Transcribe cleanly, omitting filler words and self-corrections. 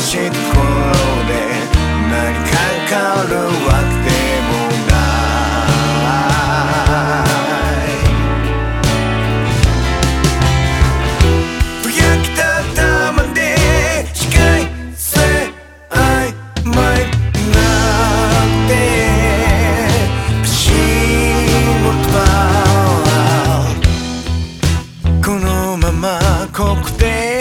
しいところで何か変わるわけでもないぼやけた頭で視界さえ曖昧になって足元はこのままここで